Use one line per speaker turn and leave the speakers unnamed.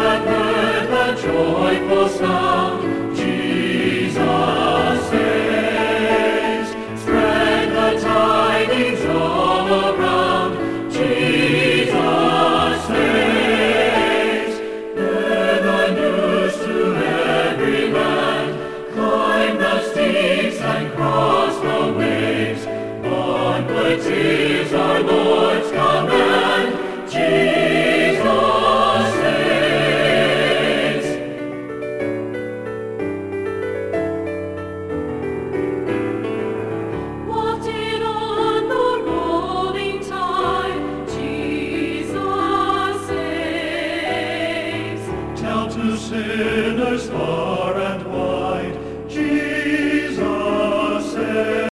have heard the joyful sound, Jesus saves. Spread the tidings all around, Jesus saves. Bear the news to every land, climb the steeps and cross the waves, onward